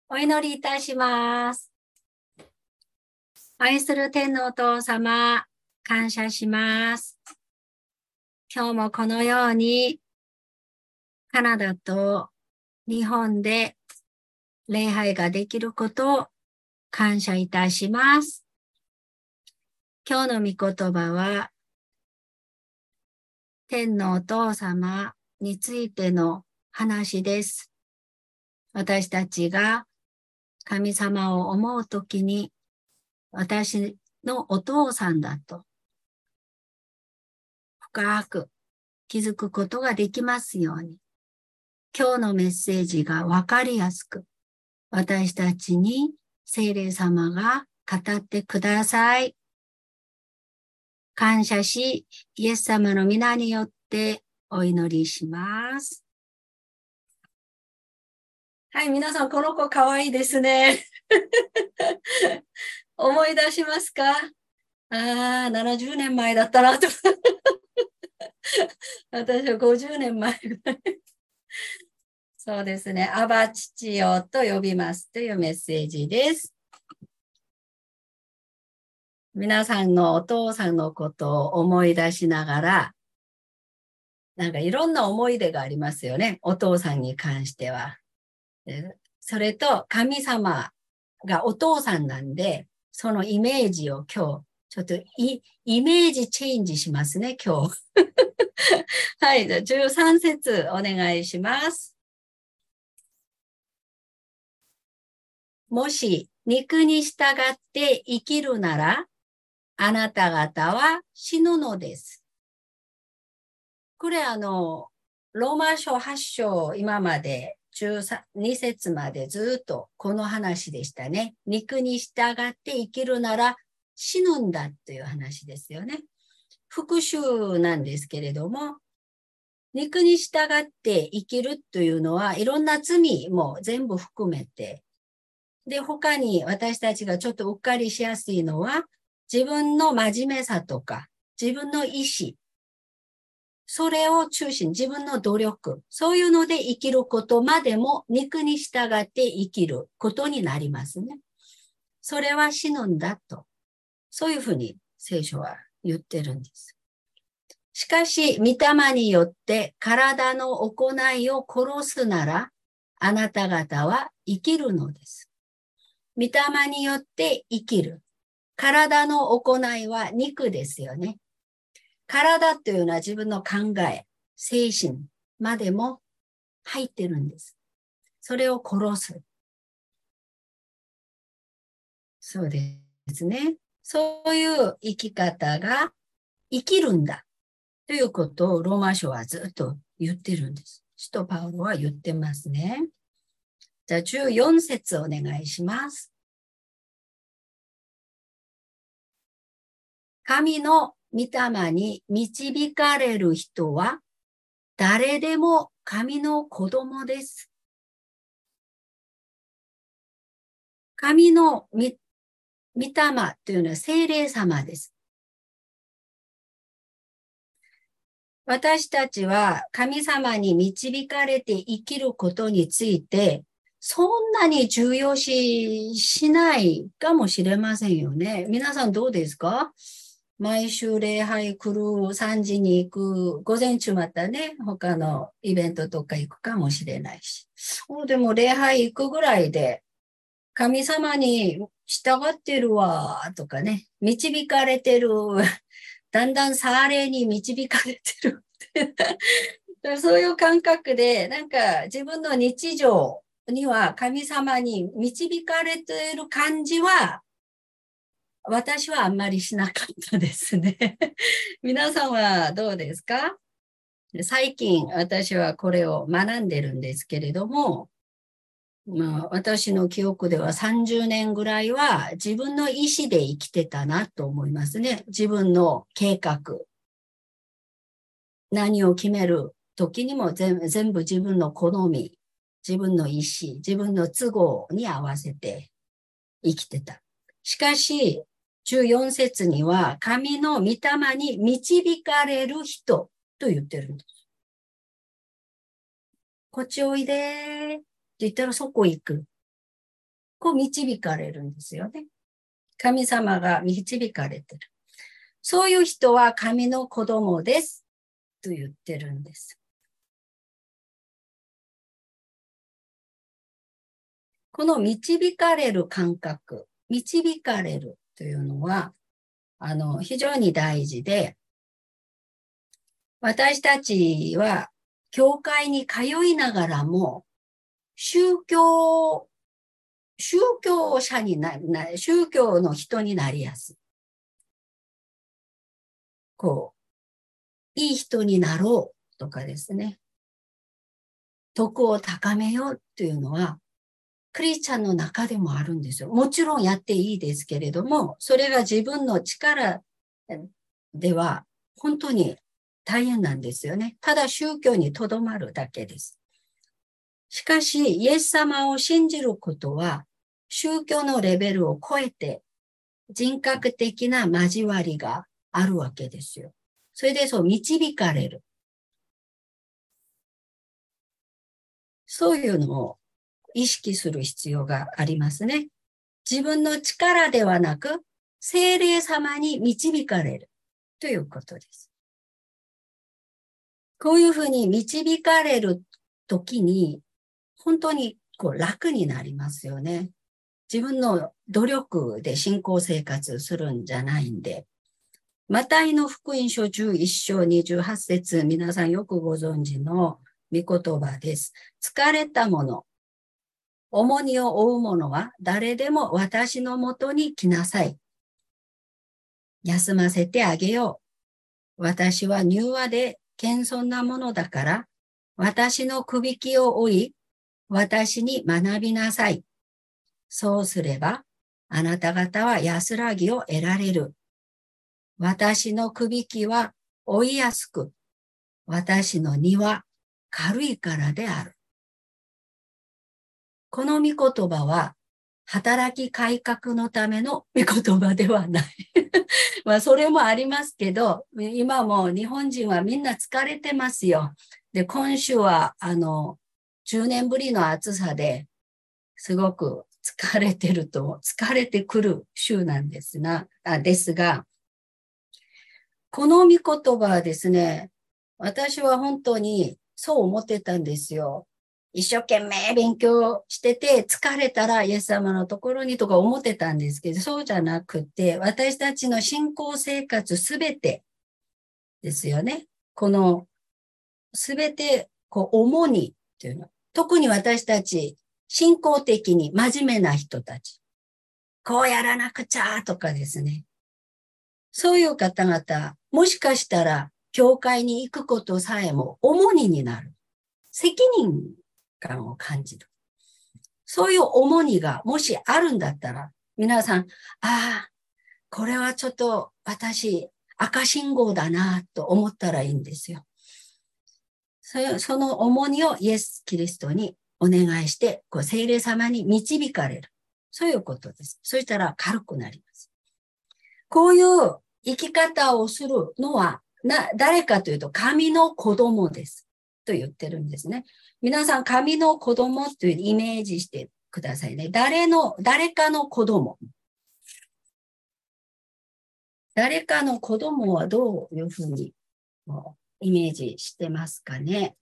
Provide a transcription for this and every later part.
お祈りいたします。愛する天のお父様、感謝します。今日もこのようにカナダと日本で礼拝ができることを感謝いたします。今日の御言葉は天のお父様についての話です。私たちが神様を思うときに私のお父さんだと深く気づくことができますように、今日のメッセージがわかりやすく、私たちに聖霊様が語ってください。感謝し、イエス様の皆によってお祈りします。はい、皆さん、この子かわいいですね。思い出しますか？70年前だったなと。私は50年前ぐらい。そうですね。アバ父よと呼びますというメッセージです。皆さんのお父さんのことを思い出しながら、なんかいろんな思い出がありますよね。お父さんに関しては。それと神様がお父さんなんで、そのイメージを今日、ちょっとイメージチェンジしますね、今日。はい、13節お願いします。もし肉に従って生きるなら、あなた方は死ぬのです。これローマ書8章、今まで12節までずっとこの話でしたね。肉に従って生きるなら死ぬんだという話ですよね。復讐なんですけれども、肉に従って生きるというのはいろんな罪も全部含めて、で、他に私たちがちょっとうっかりしやすいのは、自分の真面目さとか、自分の意志、それを中心、自分の努力、そういうので生きることまでも肉に従って生きることになりますね。それは死ぬんだと。そういうふうに聖書は言ってるんです。しかし、御霊によって体の行いを殺すなら、あなた方は生きるのです。御霊によって生きる。体の行いは肉ですよね。体というのは自分の考え、精神までも入ってるんです。それを殺す。そうですね。そういう生き方が生きるんだということをローマ書はずっと言ってるんです。使徒パウロは言ってますね。じゃあ14節お願いします。神の御霊に導かれる人は誰でも神の子供です。神の御霊というのは聖霊様です。私たちは神様に導かれて生きることについて、そんなに重要視しないかもしれませんよね。皆さんどうですか？毎週礼拝来る、3時に行く、午前中またね、他のイベントとか行くかもしれないし。でも礼拝行くぐらいで、神様に従ってるわ、とかね、導かれてる、だんだんサーレに導かれてる。そういう感覚で、なんか自分の日常には神様に導かれている感じは、私はあんまりしなかったですね。皆さんはどうですか？最近私はこれを学んでるんですけれども、私の記憶では30年ぐらいは自分の意思で生きてたなと思いますね。自分の計画。何を決める時にも全部自分の好み、自分の意思、自分の都合に合わせて生きてた。しかし、14節には神の御霊に導かれる人と言ってるんです。こっちおいでって言ったらそこ行く。 こう導かれるんですよね。神様が導かれてる。そういう人は神の子供ですと言ってるんです。この導かれる感覚、導かれるというのは、非常に大事で、私たちは教会に通いながらも、宗教者に宗教の人になりやすい。いい人になろうとかですね。徳を高めようというのは、クリスチャンの中でもあるんですよ。もちろんやっていいですけれども、それが自分の力では本当に大変なんですよね。ただ宗教にとどまるだけです。しかし、イエス様を信じることは、宗教のレベルを超えて人格的な交わりがあるわけですよ。それで導かれる。そういうのを意識する必要がありますね。自分の力ではなく、聖霊様に導かれるということです。こういうふうに導かれるときに、本当に楽になりますよね。自分の努力で信仰生活するんじゃないんで。マタイの福音書11章28節、皆さんよくご存知の御言葉です。疲れた者、重荷を負う者は誰でも私のもとに来なさい。休ませてあげよう。私は柔和で謙遜なものだから、私のくびきを追い、私に学びなさい。そうすれば、あなた方は安らぎを得られる。私のくびきは追いやすく、私の荷は軽いからである。この御言葉は、働き改革のための御言葉ではない。まあ、それもありますけど、今も日本人はみんな疲れてますよ。で、今週は、10年ぶりの暑さですごく疲れてくる週なんですが、この御言葉はですね、私は本当にそう思ってたんですよ。一生懸命勉強してて疲れたらイエス様のところにとか思ってたんですけど、そうじゃなくて、私たちの信仰生活すべてですよね。このすべて主にっていうの。特に私たち信仰的に真面目な人たち。こうやらなくちゃとかですね。そういう方々、もしかしたら教会に行くことさえも重荷になる。責任感を感じる。そういう重荷がもしあるんだったら、皆さん、これはちょっと私、赤信号だなと思ったらいいんですよ。その重荷をイエス・キリストにお願いして、聖霊様に導かれる。そういうことです。そしたら軽くなります。こういう生き方をするのは、誰かというと神の子供です。と言ってるんですね。皆さん、神の子供というイメージしてくださいね。誰かの子供。誰かの子供はどういうふうにイメージしてますかね。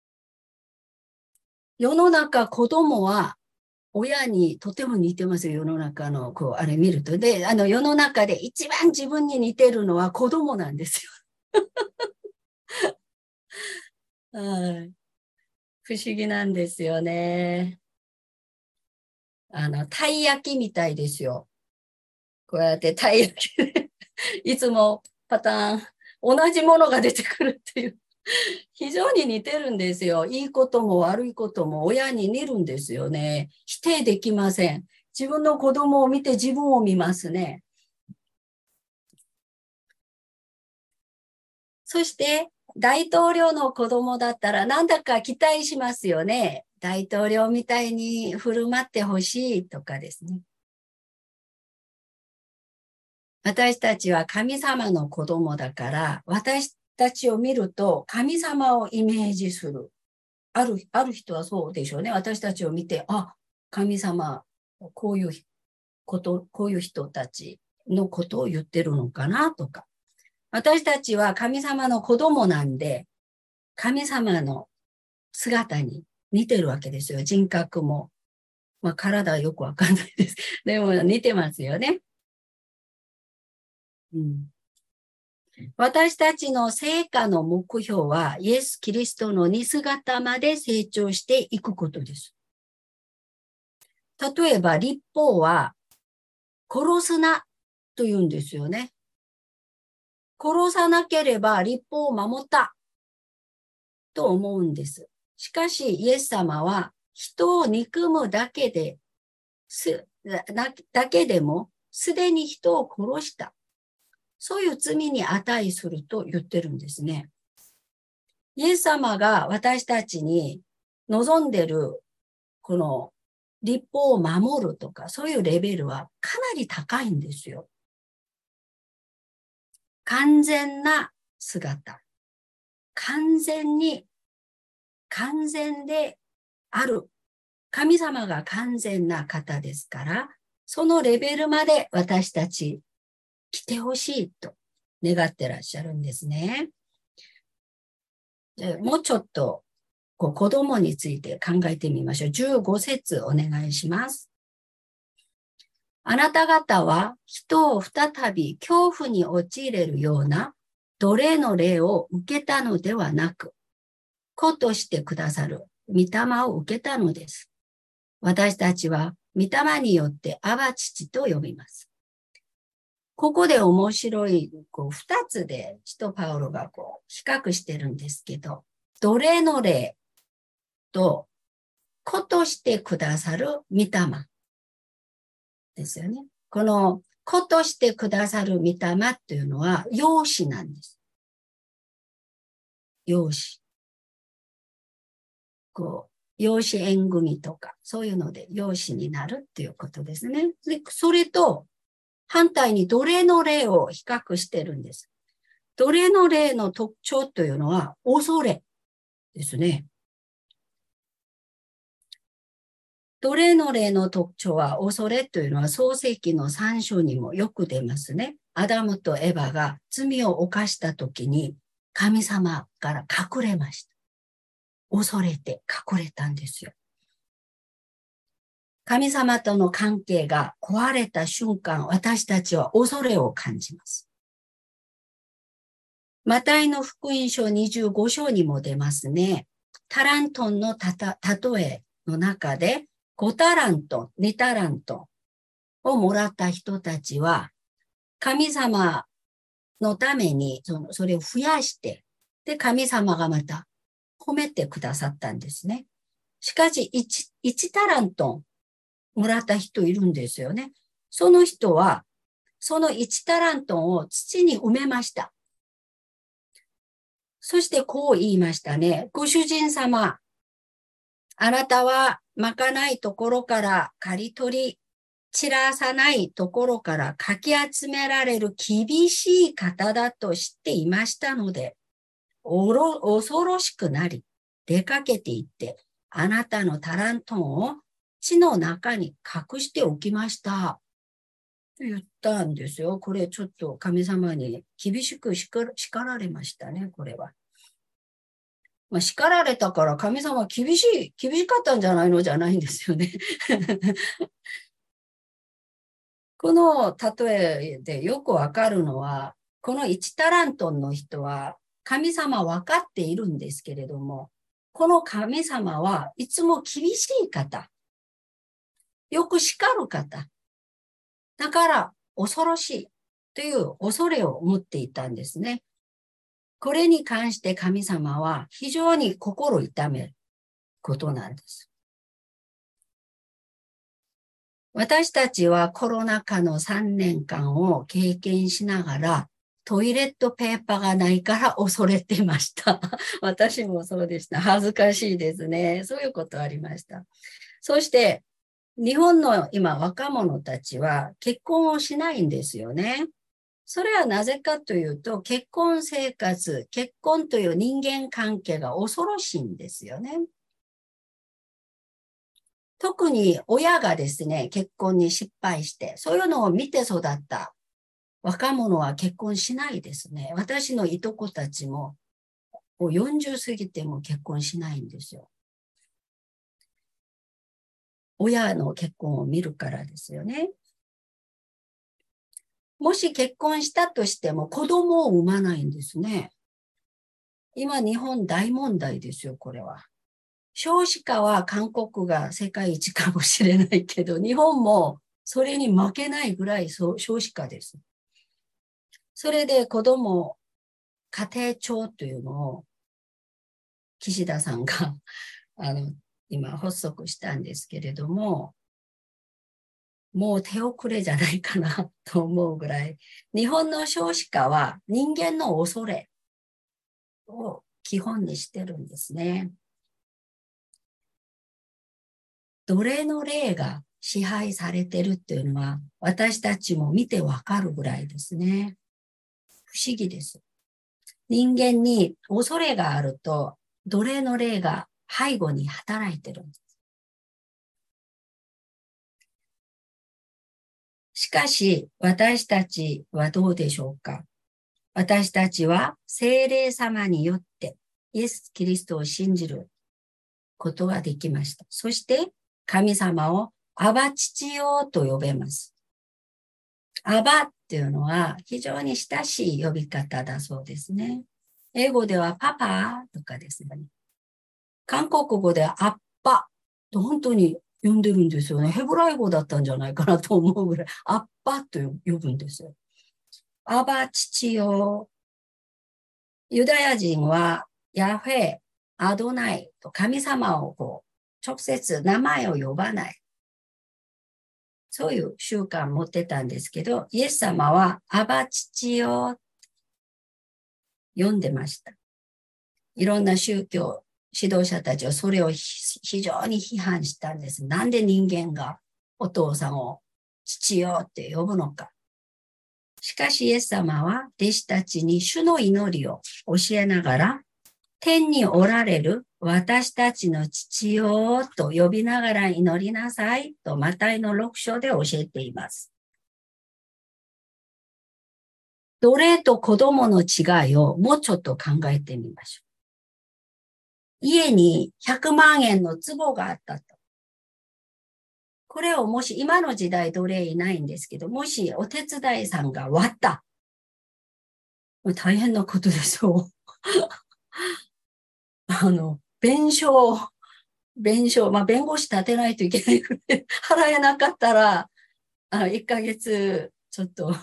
世の中、子供は親にとても似てますよ。世の中の、あれ見ると。で、世の中で一番自分に似てるのは子供なんですよ。はい。不思議なんですよね。たい焼きみたいですよ。こうやってたい焼きでいつもパターン、同じものが出てくるっていう。非常に似てるんですよ。いいことも悪いことも親に似るんですよね。否定できません。自分の子供を見て自分を見ますね。そして、大統領の子供だったらなんだか期待しますよね。大統領みたいに振る舞ってほしいとかですね。私たちは神様の子供だから、私たちを見ると神様をイメージする。ある人はそうでしょうね。私たちを見て、神様こういうこういう人たちのことを言ってるのかなとか。私たちは神様の子供なんで、神様の姿に似てるわけですよ。人格も。まあ、体はよくわかんないです。でも似てますよね。うん、私たちの成果の目標は、イエス・キリストの似姿まで成長していくことです。例えば、律法は、殺すなと言うんですよね。殺さなければ律法を守ったと思うんです。しかし、イエス様は人を憎むだけでもすでに人を殺した。そういう罪に値すると言ってるんですね。イエス様が私たちに望んでるこの律法を守るとか、そういうレベルはかなり高いんですよ。完全な姿。完全である。神様が完全な方ですから、そのレベルまで私たち来てほしいと願ってらっしゃるんですね。もうちょっと子供について考えてみましょう。15節お願いします。あなた方は人を再び恐怖に陥れるような奴隷の霊を受けたのではなく、子としてくださる御霊を受けたのです。私たちは御霊によってアバ父と呼びます。ここで面白い2つで使徒パウロが比較してるんですけど、奴隷の霊と子としてくださる御霊ですよね。この子としてくださる御霊というのは養子なんです。養子。養子縁組とか、そういうので養子になるっていうことですね。でそれと反対に奴隷の霊を比較してるんです。奴隷の霊の特徴というのは恐れですね。奴隷の霊の特徴は恐れというのは創世記の3章にもよく出ますね。アダムとエバが罪を犯したときに神様から隠れました。恐れて隠れたんですよ。神様との関係が壊れた瞬間、私たちは恐れを感じます。マタイの福音書25章にも出ますね。タラントンの例えの中で、5タラントン、2タラントンをもらった人たちは、神様のためにそれを増やして、で、神様がまた褒めてくださったんですね。しかし1タラントンもらった人いるんですよね。その人は、その1タラントンを土に埋めました。そしてこう言いましたね。ご主人様、あなたはまかないところから刈り取り、散らさないところからかき集められる厳しい方だと知っていましたので、恐ろしくなり、出かけて行って、あなたのタラントンを地の中に隠しておきました。と言ったんですよ。これちょっと神様に厳しく叱られましたね、これは。まあ、叱られたから神様は厳しかったんじゃないのじゃないんですよね。この例えでよくわかるのは、この1タラントンの人は神様分かっているんですけれども、この神様はいつも厳しい方、よく叱る方、だから恐ろしいという恐れを持っていたんですね。これに関して神様は非常に心痛めることなんです。私たちはコロナ禍の3年間を経験しながら、トイレットペーパーがないから恐れてました。私もそうでした。恥ずかしいですね。そういうことありました。そして、日本の今若者たちは結婚をしないんですよね。それはなぜかというと、結婚生活、結婚という人間関係が恐ろしいんですよね。 特に親がですね、結婚に失敗して、そういうのを見て育った若者は結婚しないですね。私のいとこたちも、もう40過ぎても結婚しないんですよ。親の結婚を見るからですよね。もし結婚したとしても子供を産まないんですね。今日本大問題ですよ、これは。少子化は韓国が世界一かもしれないけど、日本もそれに負けないぐらい少子化です。それで子供家庭庁というのを岸田さんが今発足したんですけれども、もう手遅れじゃないかなと思うぐらい、日本の少子化は人間の恐れを基本にしてるんですね。奴隷の霊が支配されてるっていうのは私たちも見てわかるぐらいですね。不思議です。人間に恐れがあると奴隷の霊が背後に働いてるんです。しかし私たちはどうでしょうか。私たちは聖霊様によってイエス・キリストを信じることができました。そして神様をアバ父よと呼べます。アバっていうのは非常に親しい呼び方だそうですね。英語ではパパとかですね。韓国語ではアッパと本当に呼んでるんですよね。ヘブライ語だったんじゃないかなと思うぐらい、アッパと呼ぶんですよ。アバ父よ。ユダヤ人はヤフェ、アドナイと神様を直接名前を呼ばない。そういう習慣持ってたんですけど、イエス様はアバ父よ呼んでました。いろんな宗教指導者たちはそれを非常に批判したんです。なんで人間がお父さんを父よって呼ぶのか。しかしイエス様は弟子たちに主の祈りを教えながら、天におられる私たちの父よと呼びながら祈りなさいとマタイの6章で教えています。奴隷と子供の違いをもうちょっと考えてみましょう。家に100万円の壺があったと。これをもし今の時代奴隷いないんですけど、もしお手伝いさんが割った。大変なことでしょう。弁償、弁護士立てないといけないくらい払えなかったら、1ヶ月、ちょっと、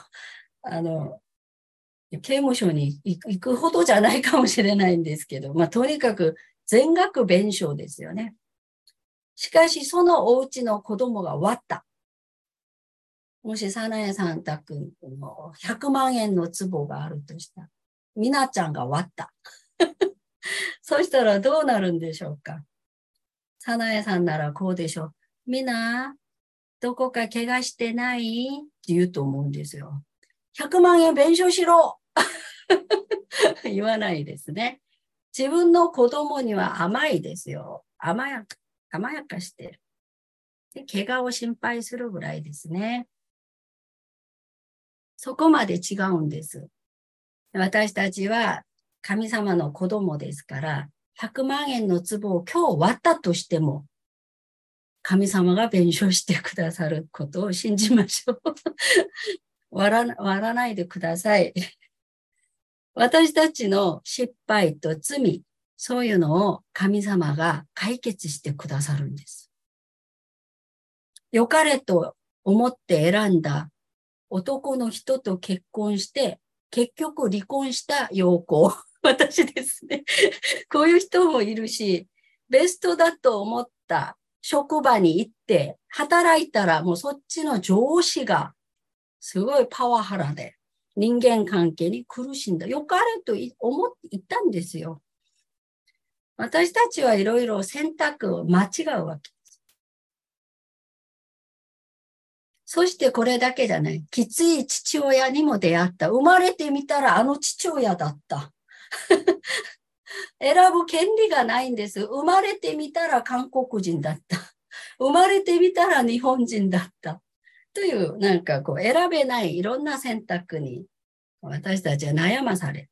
刑務所に行くほどじゃないかもしれないんですけど、とにかく全額弁償ですよね。しかし、そのお家の子供が割った。もし、サナエさん宅の100万円の壺があるとしたら、みなちゃんが割った。そしたらどうなるんでしょうか。サナエさんならこうでしょう。みな、どこか怪我してないって言うと思うんですよ。100万円弁償しろ言わないですね。自分の子供には甘いですよ。甘やかしてる。で、怪我を心配するぐらいですね。そこまで違うんです。私たちは神様の子供ですから、100万円の壺を今日割ったとしても、神様が弁償してくださることを信じましょう。割らないでください。私たちの失敗と罪、そういうのを神様が解決してくださるんです。良かれと思って選んだ男の人と結婚して、結局離婚した陽子。私ですね。こういう人もいるし、ベストだと思った職場に行って働いたらもうそっちの上司がすごいパワハラで人間関係に苦しんだ。よかれと思っていたんですよ。私たちはいろいろ選択を間違うわけです。そしてこれだけじゃない。きつい父親にも出会った。生まれてみたらあの父親だった。選ぶ権利がないんです。生まれてみたら韓国人だった。 生まれてみたら日本人だった。という、なんかこう選べないいろんな選択に私たちは悩まされて、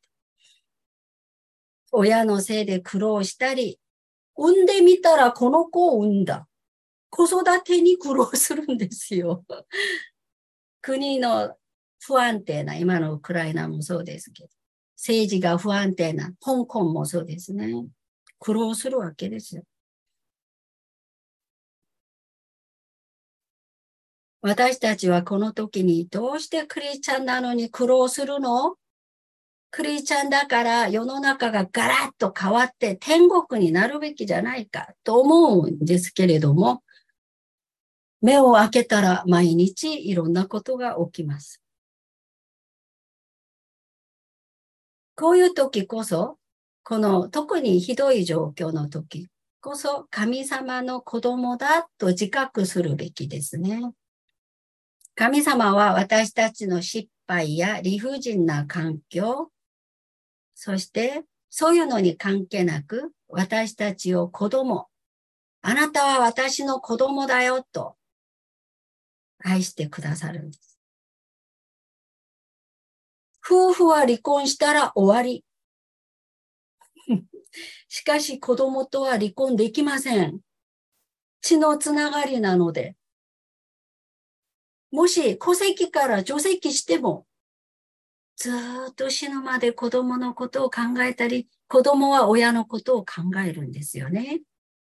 親のせいで苦労したり、産んでみたらこの子を産んだ。子育てに苦労するんですよ。国の不安定な、今のウクライナもそうですけど、政治が不安定な、香港もそうですね。苦労するわけですよ。私たちはこの時にどうしてクリスチャンなのに苦労するの？クリスチャンだから世の中がガラッと変わって天国になるべきじゃないかと思うんですけれども、目を開けたら毎日いろんなことが起きます。こういう時こそ、この特にひどい状況の時こそ神様の子供だと自覚するべきですね。神様は私たちの失敗や理不尽な環境、そしてそういうのに関係なく私たちを子供、あなたは私の子供だよと愛してくださるんです。夫婦は離婚したら終わり。しかし子供とは離婚できません。血のつながりなので。もし戸籍から除籍しても、ずっと死ぬまで子供のことを考えたり、子供は親のことを考えるんですよね。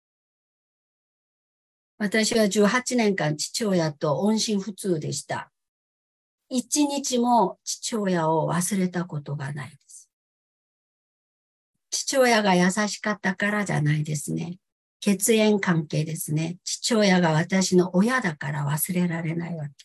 私は18年間父親と音信不通でした。一日も父親を忘れたことがないです。父親が優しかったからじゃないですね。血縁関係ですね。父親が私の親だから忘れられないわけです。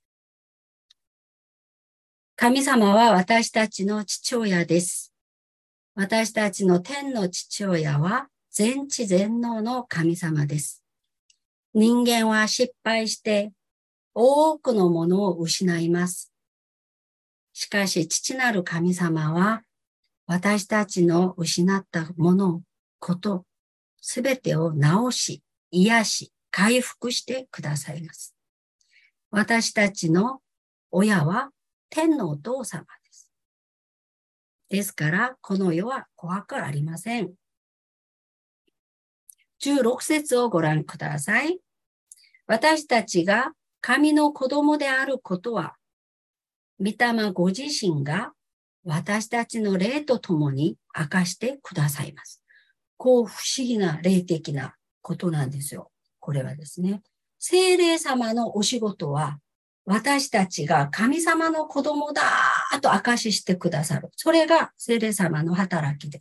神様は私たちの父親です。私たちの天の父親は全知全能の神様です。人間は失敗して多くのものを失います。しかし父なる神様は私たちの失ったもの、こと、すべてを治し、癒し、回復してくださいます。私たちの親は天のお父様です。ですから、この世は怖くありません。16節をご覧ください。私たちが神の子供であることは、御霊ご自身が私たちの霊とともに明かしてくださいます。こう不思議な霊的なことなんですよ。これはですね。聖霊様のお仕事は、私たちが神様の子供だと証ししてくださる。それが聖霊様の働きです。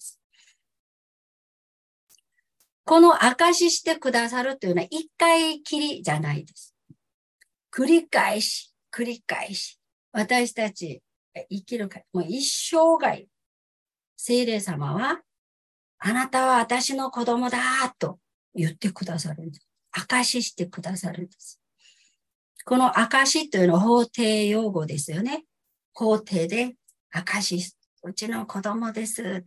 この証ししてくださるというのは一回きりじゃないです。繰り返し、繰り返し。私たち生きるか、もう一生涯、聖霊様は、あなたは私の子供だと言ってくださるんです。証ししてくださるんです。この証しというのは法廷用語ですよね。法廷で証し、うちの子供ですって。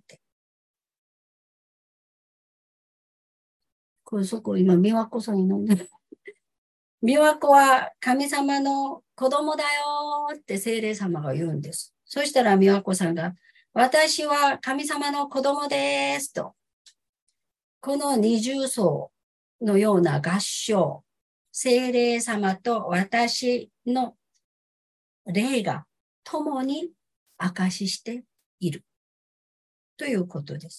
そこ今、美和子さんに飲んでる。美和子は神様の子供だよって聖霊様が言うんです。そしたら美和子さんが、私は神様の子供ですと。この二重奏のような合唱、聖霊様と私の霊が共に証ししているということです。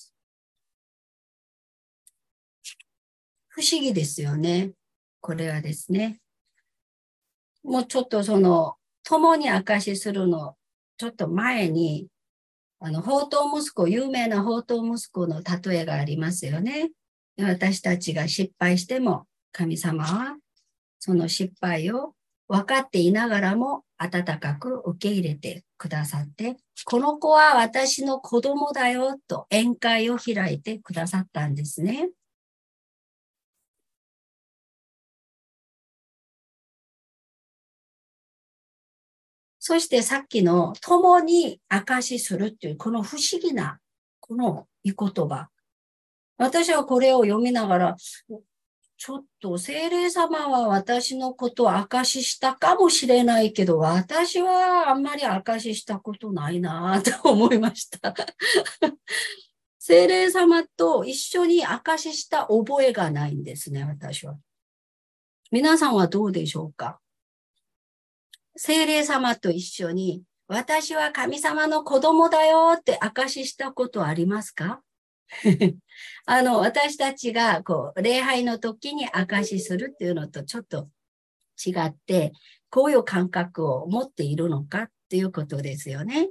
不思議ですよね。これはですね。もうちょっと共に証しするの、ちょっと前に、宝刀息子、有名な宝刀息子の例えがありますよね。私たちが失敗しても、神様はその失敗を分かっていながらも温かく受け入れてくださって、この子は私の子供だよと宴会を開いてくださったんですね。そしてさっきの共に証しするっていうこの不思議なこの御言葉。私はこれを読みながら、ちちょっと聖霊様は私のことを証ししたかもしれないけど、私はあんまり証ししたことないなと思いました。聖霊様と一緒に証しした覚えがないんですね、私は。皆さんはどうでしょうか？聖霊様と一緒に、私は神様の子供だよって証ししたことありますか？私たちが礼拝の時に証しするっていうのとちょっと違って、こういう感覚を持っているのかっていうことですよね。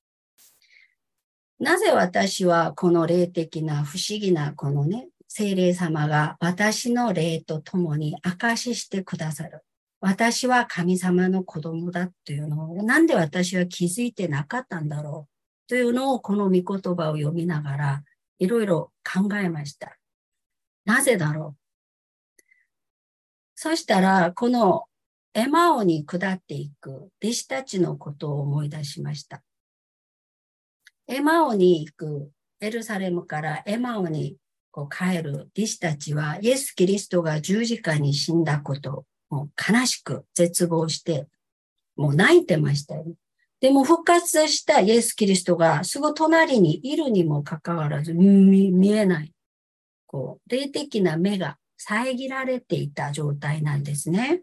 なぜ私はこの霊的な不思議なこのね、聖霊様が私の霊と共に証ししてくださる。私は神様の子供だっていうのを、なんで私は気づいてなかったんだろうというのをこの御言葉を読みながらいろいろ考えました。なぜだろう。そしたら、このエマオに下っていく弟子たちのことを思い出しました。エマオに行く、エルサレムからエマオに帰る弟子たちは、イエス・キリストが十字架に死んだことを悲しく絶望して、もう泣いてましたよね。でも復活したイエス・キリストがすぐ隣にいるにもかかわらず見えない。霊的な目が遮られていた状態なんですね。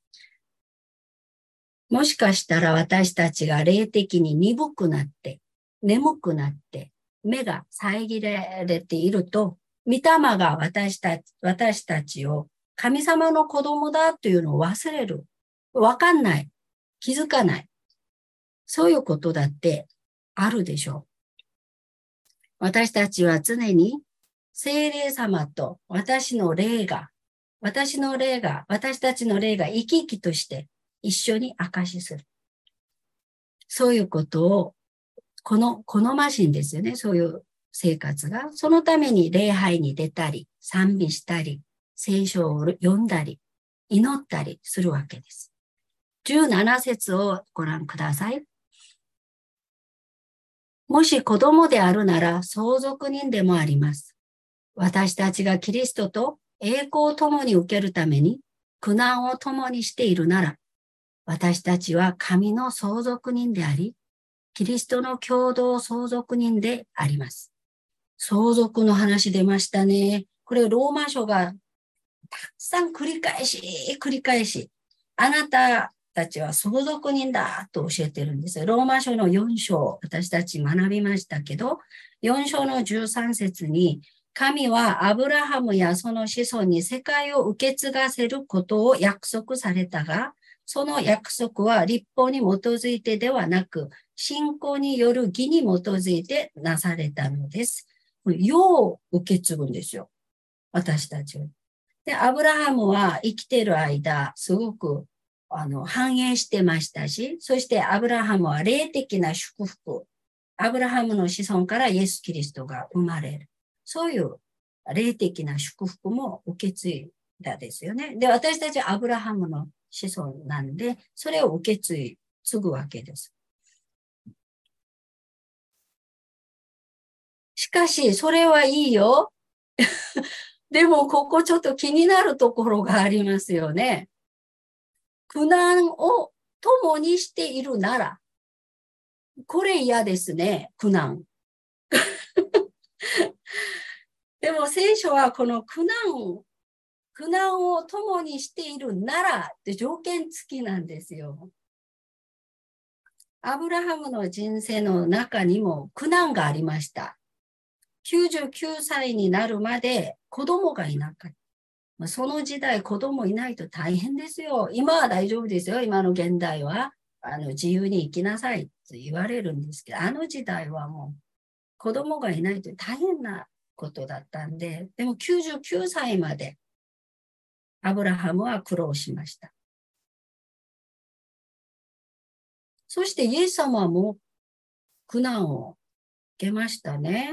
もしかしたら私たちが霊的に鈍くなって、眠くなって、目が遮られていると、御霊が私たちを神様の子供だというのを忘れる。わかんない。気づかない。そういうことだってあるでしょう。私たちは常に聖霊様と私たちの霊が生き生きとして一緒に証しする。そういうことを好ましいんですよね。そういう生活が。そのために礼拝に出たり、賛美したり、聖書を読んだり、祈ったりするわけです。17節をご覧ください。もし子供であるなら相続人でもあります。私たちがキリストと栄光を共に受けるために苦難を共にしているなら、私たちは神の相続人であり、キリストの共同相続人であります。相続の話出ましたね。これローマ書がたくさん繰り返し、あなたたちは相続人だと教えてるんですよ。ローマ書の4章、私たち学びましたけど、4章の13節に、神はアブラハムやその子孫に世界を受け継がせることを約束されたが、その約束は立法に基づいてではなく、信仰による義に基づいてなされたのです。世を受け継ぐんですよ。私たちは。で、アブラハムは生きている間、すごく繁栄してましたし、そしてアブラハムは霊的な祝福。アブラハムの子孫からイエス・キリストが生まれる。そういう霊的な祝福も受け継いだですよね。で、私たちはアブラハムの子孫なんで、それを受け継ぐわけです。しかし、それはいいよ。でも、ここちょっと気になるところがありますよね。苦難を共にしているなら、これ嫌ですね、苦難。でも聖書はこの苦難を共にしているならって条件付きなんですよ。アブラハムの人生の中にも苦難がありました。99歳になるまで子供がいなかった。その時代子供いないと大変ですよ。今は大丈夫ですよ。今の現代は自由に生きなさいと言われるんですけど、あの時代はもう子供がいないと大変なことだったんで、でも99歳までアブラハムは苦労しました。そしてイエス様も苦難を受けましたね。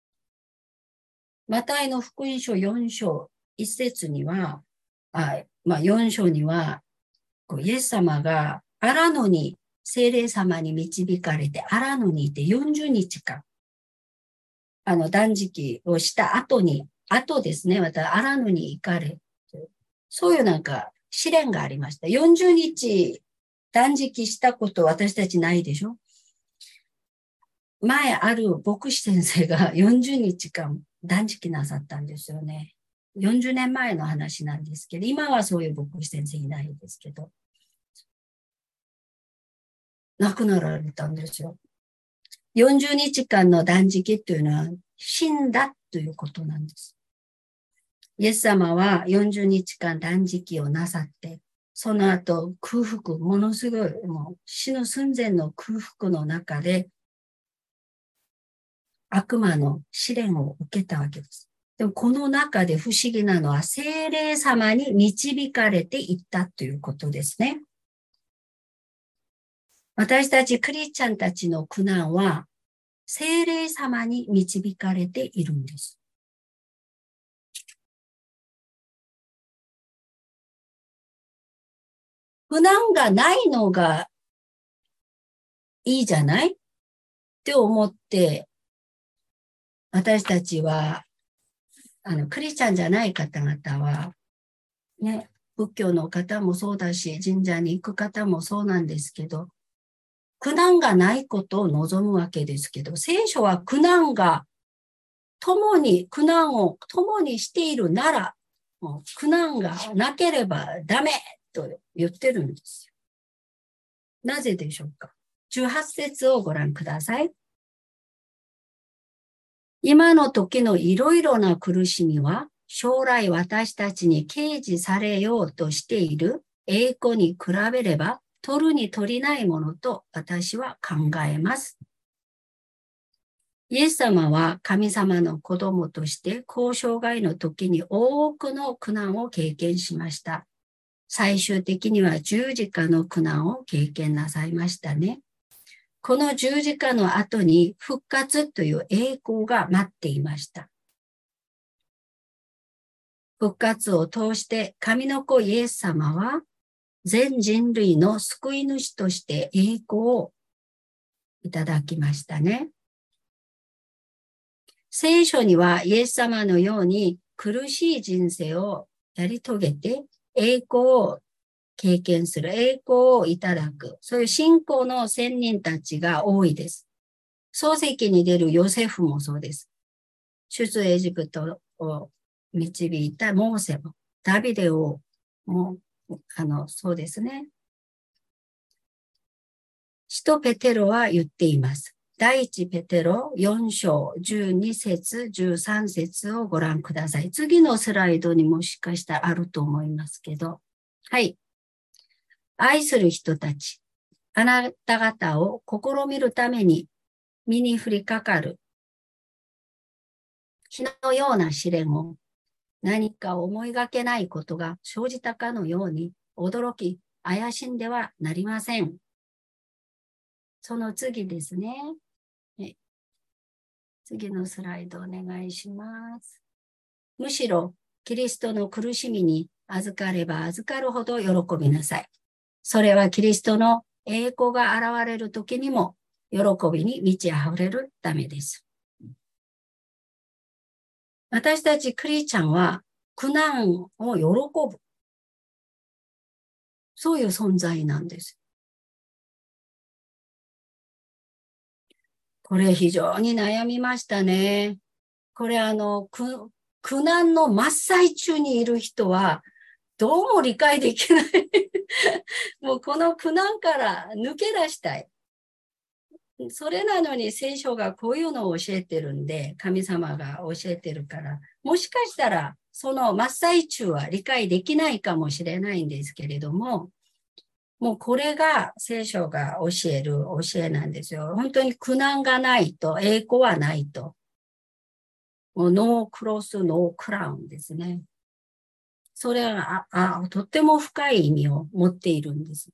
マタイの福音書4章1節には、4章には、イエス様が荒野に聖霊様に導かれて荒野にいて40日間、断食をした後ですね、また荒野に行かれ、 そういうなんか試練がありました。40日断食したこと私たちないでしょ。前ある牧師先生が40日間断食なさったんですよね。40年前の話なんですけど、今はそういう牧師先生いないですけど、亡くなられたんですよ。40日間の断食っていうのは死んだということなんです。イエス様は40日間断食をなさって、その後空腹、ものすごいもう死ぬ寸前の空腹の中で悪魔の試練を受けたわけです。でもこの中で不思議なのは聖霊様に導かれていったということですね。私たちクリスチャンたちの苦難は聖霊様に導かれているんです。苦難がないのがいいじゃないって思って、私たちは、クリスチャンじゃない方々は、ね、仏教の方もそうだし、神社に行く方もそうなんですけど、苦難がないことを望むわけですけど、聖書は苦難を共にしているなら、もう苦難がなければダメと言ってるんですよ。なぜでしょうか。18節をご覧ください。今の時のいろいろな苦しみは、将来私たちに掲示されようとしている栄光に比べれば、取るに取りないものと私は考えます。イエス様は神様の子供として交渉外の時に多くの苦難を経験しました。最終的には十字架の苦難を経験なさいましたね。この十字架の後に復活という栄光が待っていました。復活を通して神の子イエス様は全人類の救い主として栄光をいただきましたね。聖書にはイエス様のように苦しい人生をやり遂げて栄光を経験する、栄光をいただく、そういう信仰の先人たちが多いです。漱石に出るヨセフもそうです。出エジプトを導いたモーセも、ダビデをもそうですね。使徒ペテロは言っています。第一ペテロ4章12節13節をご覧ください。次のスライドにもしかしたらあると思いますけど。はい。愛する人たち、あなた方を試みるために身に降りかかる火のような試練を何か思いがけないことが生じたかのように驚き怪しんではなりません。その次ですね。次のスライドお願いします。むしろキリストの苦しみに預かれば預かるほど喜びなさい。それはキリストの栄光が現れる時にも喜びに満ち溢れるためです。私たちクリスチャンは苦難を喜ぶ。そういう存在なんです。これ非常に悩みましたね。これ苦難の真っ最中にいる人はどうも理解できない。もうこの苦難から抜け出したい。それなのに聖書がこういうのを教えてるんで、神様が教えてるから、もしかしたらその真っ最中は理解できないかもしれないんですけれども、もうこれが聖書が教える教えなんですよ。本当に苦難がないと栄光はないと。もうノークロス、ノークラウンですね。それはとっても深い意味を持っているんです。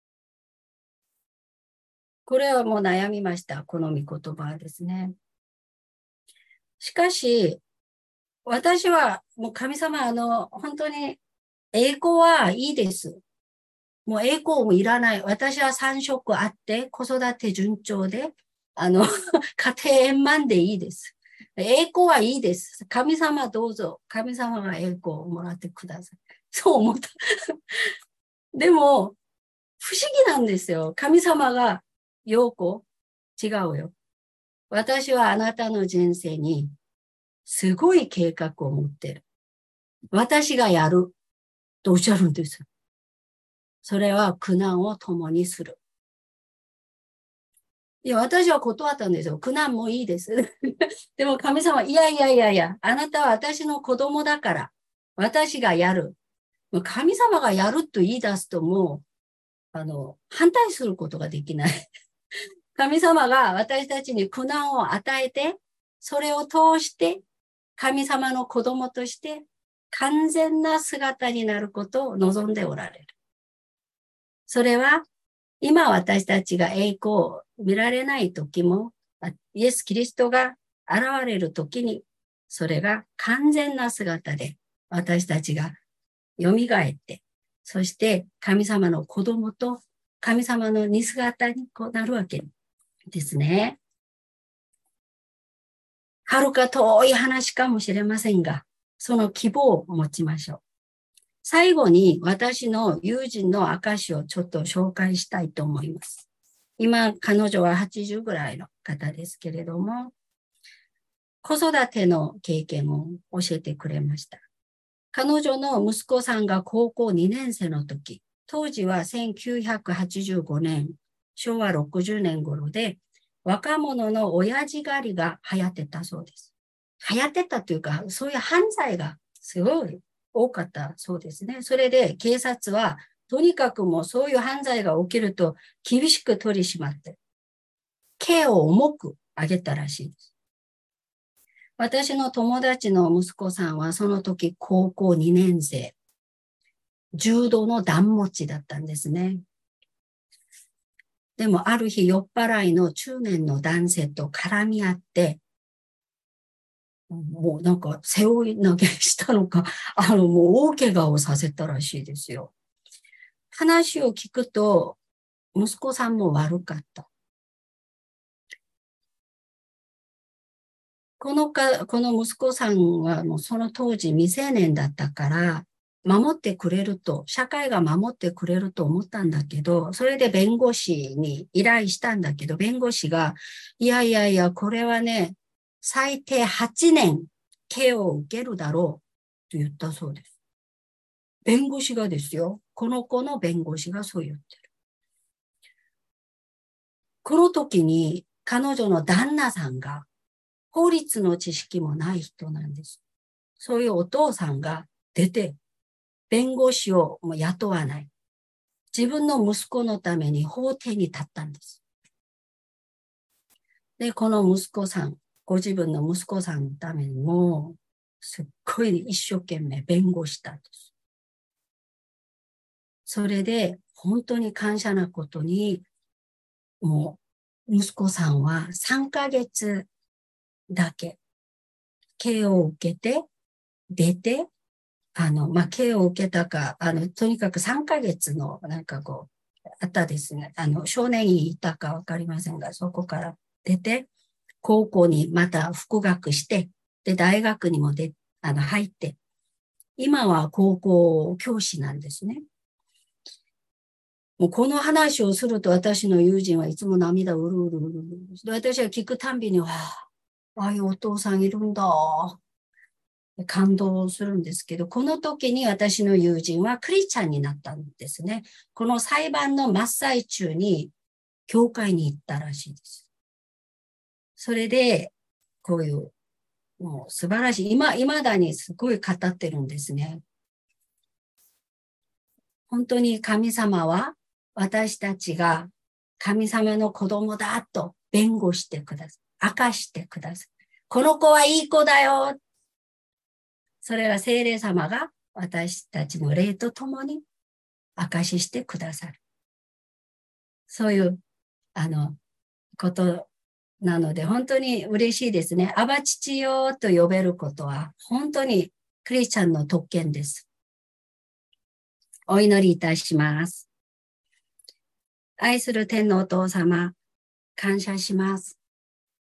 これはもう悩みました。この御言葉ですね。しかし、私はもう神様、本当に栄光はいいです。もう栄光もいらない。私は3食あって、子育て順調で、家庭円満でいいです。栄光はいいです。神様どうぞ。神様が栄光をもらってください。 そう思った。でも、不思議なんですよ。神様が、陽子、違うよ。私はあなたの人生にすごい計画を持ってる。私がやるとおっしゃるんです。それは苦難を共にする。いや、私は断ったんですよ。苦難もいいです。でも神様、いやいやいやいや、あなたは私の子供だから、私がやる。神様がやると言い出すともう、反対することができない。神様が私たちに苦難を与えて、それを通して神様の子供として完全な姿になることを望んでおられる。それは今私たちが栄光を見られない時も、イエス・キリストが現れる時に、それが完全な姿で私たちが蘇って、そして神様の子供と神様の似姿になるわけですね。遥か遠い話かもしれませんが、その希望を持ちましょう。最後に私の友人の証をちょっと紹介したいと思います。今、彼女は80ぐらいの方ですけれども、子育ての経験を教えてくれました。彼女の息子さんが高校2年生の時、当時は1985年、昭和60年頃で、若者の親父狩りが流行ってたそうです。流行ってたというか、そういう犯罪がすごい多かったそうですね。それで警察は、とにかくもうそういう犯罪が起きると厳しく取り締まって、刑を重く上げたらしいです。私の友達の息子さんはその時高校2年生、重度の段持ちだったんですね。でもある日酔っ払いの中年の男性と絡み合って、もうなんか背負い投げしたのか、もう大怪我をさせたらしいですよ。話を聞くと、息子さんも悪かった。この息子さんはもうその当時未成年だったから、守ってくれると、社会が守ってくれると思ったんだけど、それで弁護士に依頼したんだけど、弁護士が、いやいやいや、これはね、最低8年刑を受けるだろうと言ったそうです。弁護士がですよ。この子の弁護士がそう言ってる。この時に彼女の旦那さんが法律の知識もない人なんです。そういうお父さんが出て、弁護士をもう雇わない。自分の息子のために法廷に立ったんです。で、この息子さん、ご自分の息子さんのためにも、すっごい一生懸命弁護したんです。それで、本当に感謝なことに、もう、息子さんは3ヶ月だけ、刑を受けて、出て、刑を受けたか、とにかく3ヶ月の、なんかこう、あったですね。少年院いたかわかりませんが、そこから出て、高校にまた復学して、で、大学にも入って、今は高校教師なんですね。もうこの話をすると私の友人はいつも涙うるうるうるうる。で、私は聞くたんびに、ああいうお父さんいるんだ。感動するんですけど、この時に私の友人はクリスチャンになったんですね。この裁判の真っ最中に教会に行ったらしいです。それで、こういう、もう素晴らしい、未だにすごい語ってるんですね。本当に神様は私たちが神様の子供だと弁護してください。明かしてください。この子はいい子だよ。それは聖霊様が私たちの霊とともに証ししてくださる。そういう、ことなので、本当に嬉しいですね。アバ父よと呼べることは、本当にクリスチャンの特権です。お祈りいたします。愛する天のお父様、感謝します。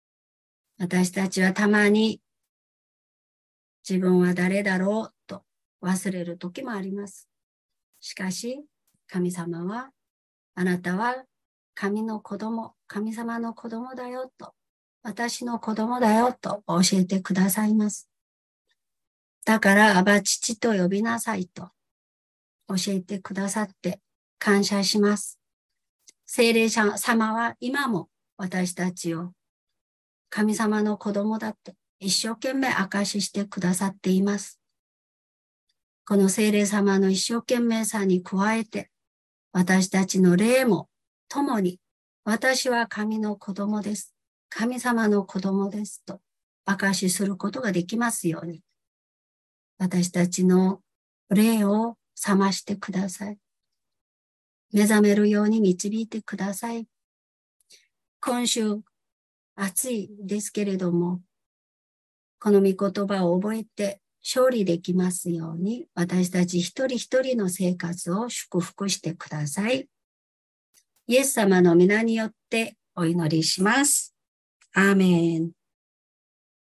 私たちはたまに自分は誰だろうと忘れる時もあります。しかし、神様は、あなたは神の子供、神様の子供だよと、私の子供だよと教えてくださいます。だから、アバ父と呼びなさいと教えてくださって感謝します。聖霊様は今も私たちを神様の子供だって一生懸命証ししてくださっています。この聖霊様の一生懸命さに加えて、私たちの霊も共に、私は神の子供です。神様の子供ですと証しすることができますように、私たちの霊を覚ましてください。目覚めるように導いてください。今週、暑いですけれども、この御言葉を覚えて勝利できますように、私たち一人一人の生活を祝福してください。イエス様の皆によってお祈りします。アーメン。